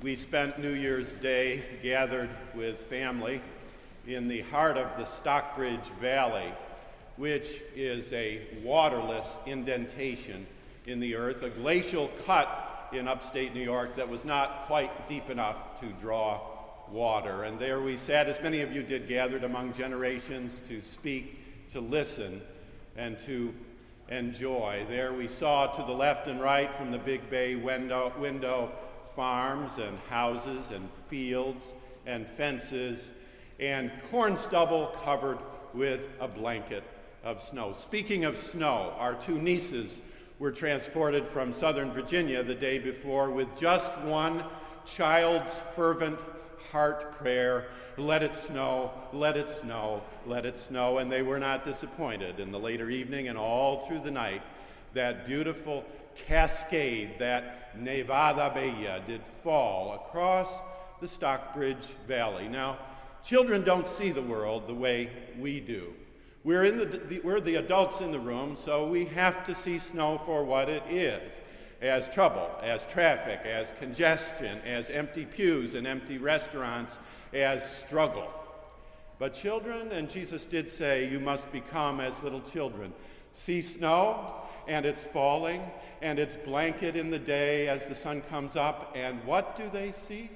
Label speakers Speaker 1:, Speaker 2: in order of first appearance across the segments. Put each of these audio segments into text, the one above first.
Speaker 1: We spent New Year's Day gathered with family in the heart of the Stockbridge Valley, which is a waterless indentation in the earth, a glacial cut in upstate New York that was not quite deep enough to draw water. And there we sat, as many of you did, gathered among generations to speak, to listen, and to enjoy. There we saw to the left and right from the big bay window farms and houses and fields and fences and corn stubble covered with a blanket of snow. Speaking of snow, our two nieces were transported from Southern Virginia the day before with just one child's fervent heart prayer: let it snow, let it snow, let it snow. And they were not disappointed. In the later evening and all through the night, that beautiful cascade, that Nevada Bella, did fall across the Stockbridge Valley. Now, children don't see the world the way we do. We're the adults in the room, so we have to see snow for what it is: as trouble, as traffic, as congestion, as empty pews and empty restaurants, as struggle. But children, and Jesus did say, you must become as little children, see snow, and it's falling, and it's blanket in the day as the sun comes up, and what do they see?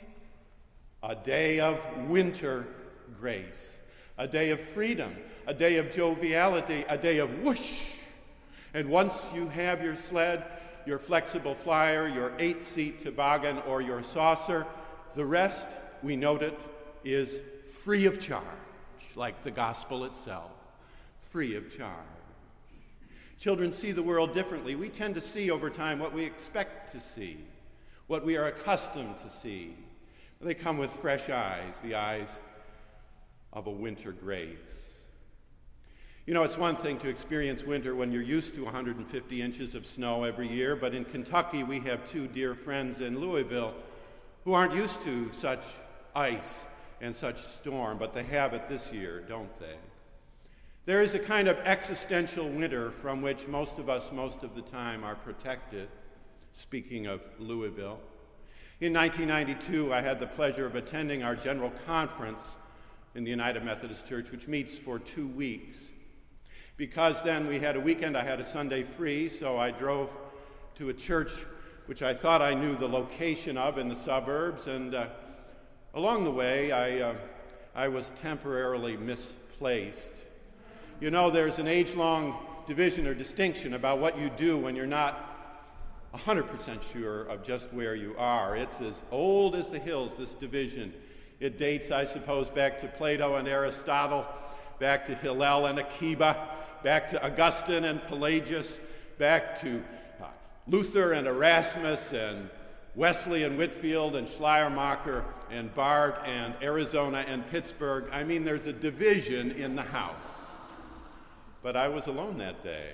Speaker 1: A day of winter grace, a day of freedom, a day of joviality, a day of whoosh. And once you have your sled, your flexible flyer, your 8-seat toboggan, or your saucer, the rest, we note it, is free of charge, like the gospel itself, free of charge. Children see the world differently. We tend to see over time what we expect to see, what we are accustomed to see. They come with fresh eyes, the eyes of a winter grace. You know, it's one thing to experience winter when you're used to 150 inches of snow every year, but in Kentucky we have two dear friends in Louisville who aren't used to such ice and such storm, but they have it this year, don't they? There is a kind of existential winter from which most of us, most of the time, are protected. Speaking of Louisville, in 1992, I had the pleasure of attending our general conference in the United Methodist Church, which meets for 2 weeks. Because then we had a weekend, I had a Sunday free, so I drove to a church which I thought I knew the location of in the suburbs, and along the way, I was temporarily misplaced. You know, there's an age-long division or distinction about what you do when you're not 100% sure of just where you are. It's as old as the hills, this division. It dates, I suppose, back to Plato and Aristotle, back to Hillel and Akiba, back to Augustine and Pelagius, back to Luther and Erasmus and Wesley and Whitefield and Schleiermacher and Barth and Arizona and Pittsburgh. I mean, there's a division in the house. But I was alone that day.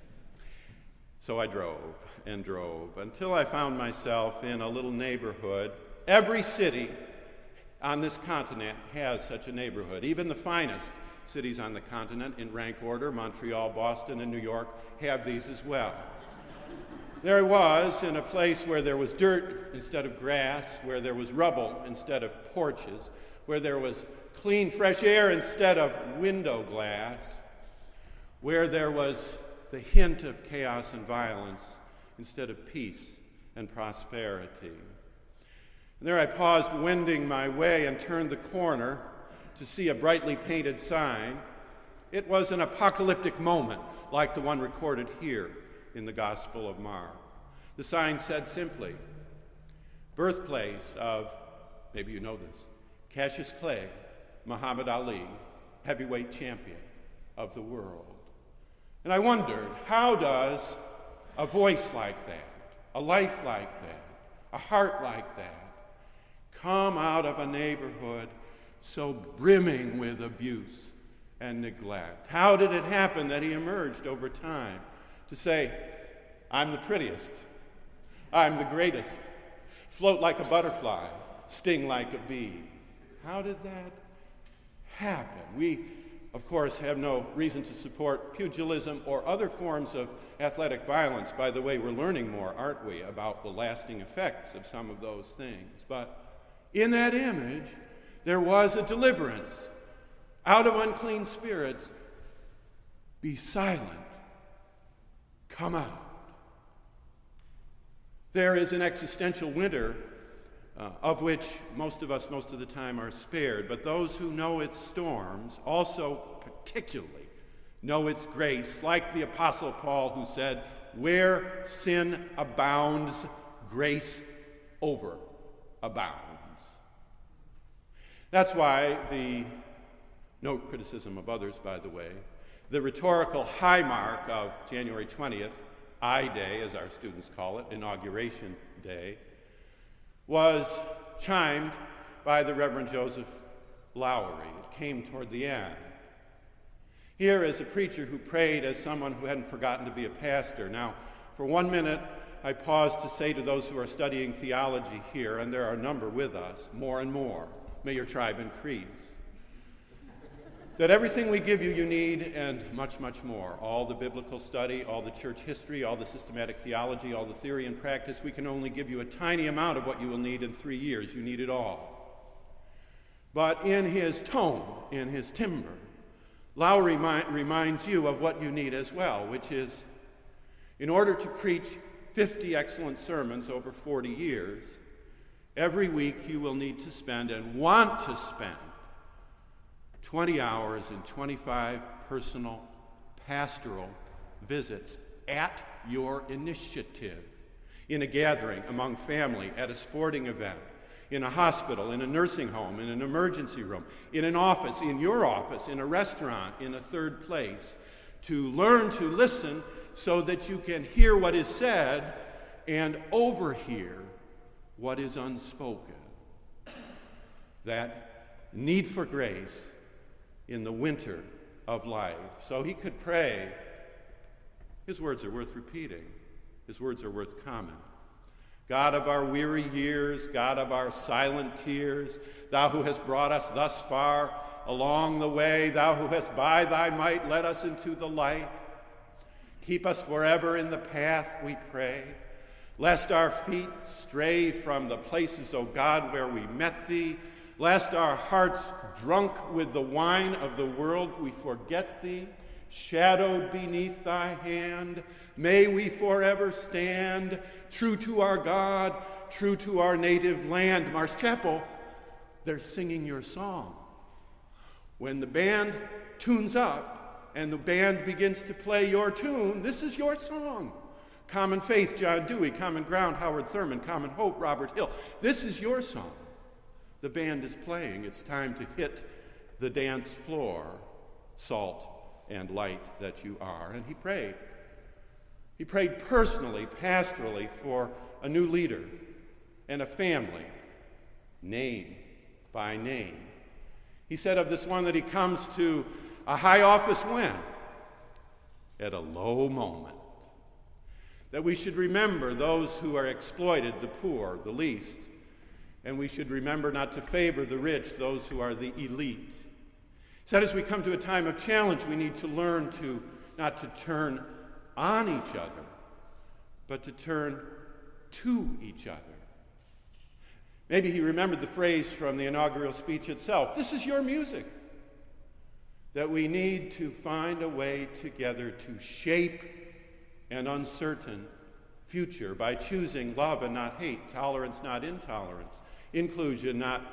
Speaker 1: So I drove and drove until I found myself in a little neighborhood. Every city on this continent has such a neighborhood. Even the finest cities on the continent, in rank order, Montreal, Boston, and New York, have these as well. There I was in a place where there was dirt instead of grass, where there was rubble instead of porches, where there was clean, fresh air instead of window glass, where there was the hint of chaos and violence instead of peace and prosperity. And there I paused, wending my way, and turned the corner to see a brightly painted sign. It was an apocalyptic moment, like the one recorded here in the Gospel of Mark. The sign said simply, birthplace of, maybe you know this, Cassius Clay, Muhammad Ali, heavyweight champion of the world. And I wondered, how does a voice like that, a life like that, a heart like that, come out of a neighborhood so brimming with abuse and neglect? How did it happen that he emerged over time to say, I'm the prettiest, I'm the greatest, float like a butterfly, sting like a bee? How did that happen? of course, have no reason to support pugilism or other forms of athletic violence. By the way, we're learning more, aren't we, about the lasting effects of some of those things. But in that image, there was a deliverance out of unclean spirits. Be silent. Come out. There is an existential winter of which most of us most of the time are spared, but those who know its storms also particularly know its grace, like the Apostle Paul, who said, "Where sin abounds, grace overabounds." That's why no criticism of others, by the way, the rhetorical high mark of January 20th, I-Day, as our students call it, Inauguration Day, was chimed by the Reverend Joseph Lowery. It came toward the end. Here is a preacher who prayed as someone who hadn't forgotten to be a pastor. Now, for 1 minute, I pause to say to those who are studying theology here, and there are a number with us, more and more, may your tribe increase, that everything we give you, you need, and much, much more. All the biblical study, all the church history, all the systematic theology, all the theory and practice. We can only give you a tiny amount of what you will need in 3 years. You need it all. But in his tone, in his timbre, Lowery reminds you of what you need as well, which is, in order to preach 50 excellent sermons over 40 years, every week you will need to spend and want to spend 20 hours and 25 personal pastoral visits at your initiative, in a gathering, among family, at a sporting event, in a hospital, in a nursing home, in an emergency room, in an office, in your office, in a restaurant, in a third place, to learn to listen so that you can hear what is said and overhear what is unspoken. That need for grace in the winter of life. So he could pray. His words are worth repeating. His words are worth comment. God of our weary years, God of our silent tears, thou who hast brought us thus far along the way, thou who hast by thy might led us into the light, keep us forever in the path, we pray, lest our feet stray from the places, O God, where we met thee, lest our hearts, drunk with the wine of the world, we forget thee, shadowed beneath thy hand. May we forever stand true to our God, true to our native land. Marsh Chapel, they're singing your song. When the band tunes up and the band begins to play your tune, this is your song. Common Faith, John Dewey. Common Ground, Howard Thurman. Common Hope, Robert Hill. This is your song. The band is playing. It's time to hit the dance floor, salt and light that you are. And he prayed. He prayed personally, pastorally, for a new leader and a family, name by name. He said of this one that he comes to a high office when? At a low moment. That we should remember those who are exploited, the poor, the least, and we should remember not to favor the rich, those who are the elite. He said as we come to a time of challenge, we need to learn to not to turn on each other, but to turn to each other. Maybe he remembered the phrase from the inaugural speech itself, this is your music, that we need to find a way together to shape an uncertain future by choosing love and not hate, tolerance not intolerance, inclusion not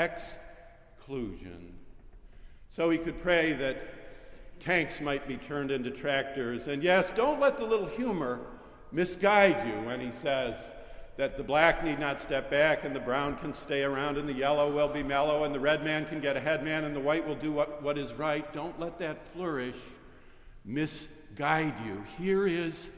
Speaker 1: exclusion. So he could pray that tanks might be turned into tractors. And yes, don't let the little humor misguide you when he says that the black need not step back and the brown can stay around and the yellow will be mellow and the red man can get ahead man and the white will do what is right. Don't let that flourish misguide you. Here is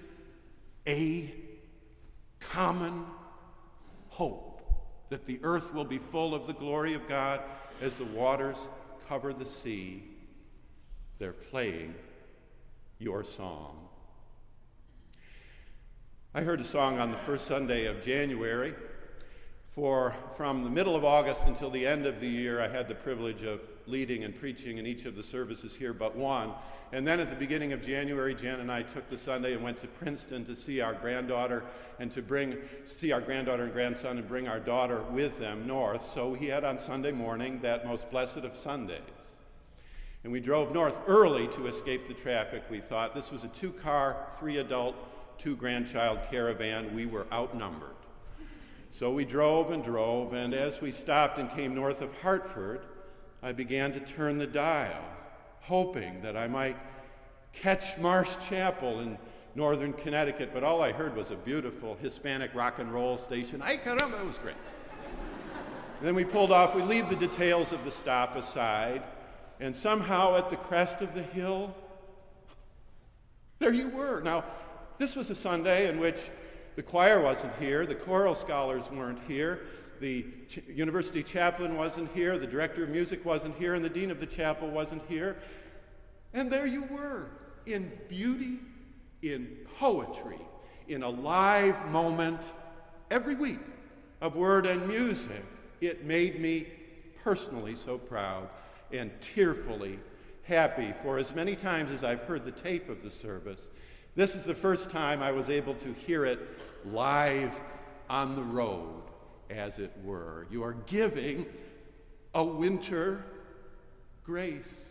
Speaker 1: a common hope that the earth will be full of the glory of God as the waters cover the sea. They're playing your song. I heard a song on the first Sunday of January From the middle of August until the end of the year, I had the privilege of leading and preaching in each of the services here but one. And then at the beginning of January, Jan and I took the Sunday and went to Princeton to see our granddaughter and see our granddaughter and grandson and bring our daughter with them north. So we had on Sunday morning that most blessed of Sundays. And we drove north early to escape the traffic. We thought this was a 2-car, 3-adult, 2-grandchild caravan. We were outnumbered. So we drove, and as we stopped and came north of Hartford, I began to turn the dial, hoping that I might catch Marsh Chapel in northern Connecticut, but all I heard was a beautiful Hispanic rock and roll station. Ay caramba, it was great. Then we pulled off. We leave the details of the stop aside, and somehow at the crest of the hill, there you were. Now, this was a Sunday in which the choir wasn't here, the choral scholars weren't here, the university chaplain wasn't here, the director of music wasn't here, and the dean of the chapel wasn't here. And there you were, in beauty, in poetry, in a live moment every week of word and music. It made me personally so proud and tearfully happy. For as many times as I've heard the tape of the service, this is the first time I was able to hear it live on the road, as it were. You are giving a winter grace.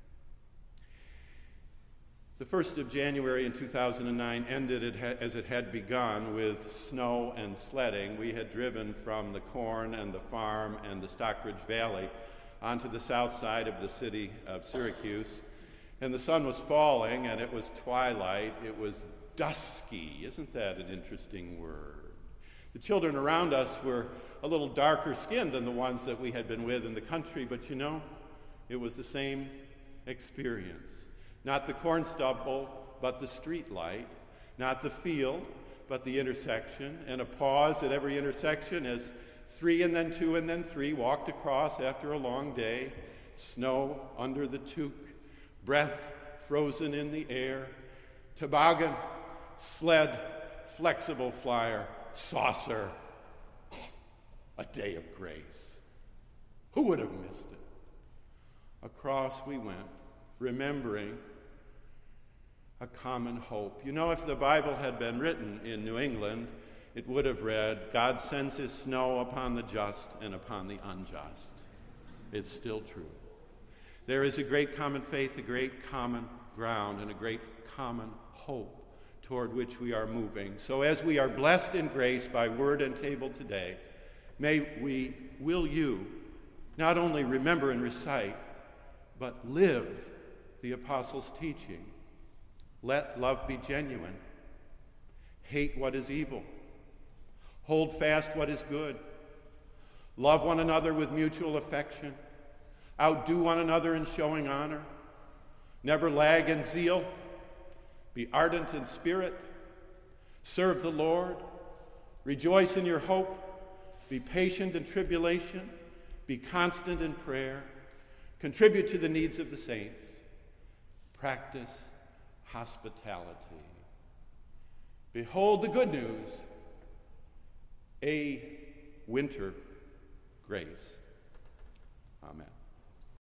Speaker 1: The 1st of January in 2009 ended as it had begun, with snow and sledding. We had driven from the corn and the farm and the Stockbridge Valley onto the south side of the city of Syracuse. And the sun was falling, and it was twilight. It was dusky. Isn't that an interesting word? The children around us were a little darker skinned than the ones that we had been with in the country, but you know, it was the same experience. Not the corn stubble, but the street light. Not the field, but the intersection. And a pause at every intersection as 3 and then 2 and then 3 walked across after a long day. Snow under the toque. Breath frozen in the air, toboggan, sled, flexible flyer, saucer. A day of grace. Who would have missed it? Across we went, remembering a common hope. You know, if the Bible had been written in New England, it would have read, God sends his snow upon the just and upon the unjust. It's still true. There is a great common faith, a great common ground, and a great common hope toward which we are moving. So as we are blessed in grace by word and table today, will you not only remember and recite, but live the apostles' teaching. Let love be genuine. Hate what is evil. Hold fast what is good. Love one another with mutual affection. Outdo one another in showing honor. Never lag in zeal. Be ardent in spirit. Serve the Lord. Rejoice in your hope. Be patient in tribulation. Be constant in prayer. Contribute to the needs of the saints. Practice hospitality. Behold the good news. A winter grace. Amen.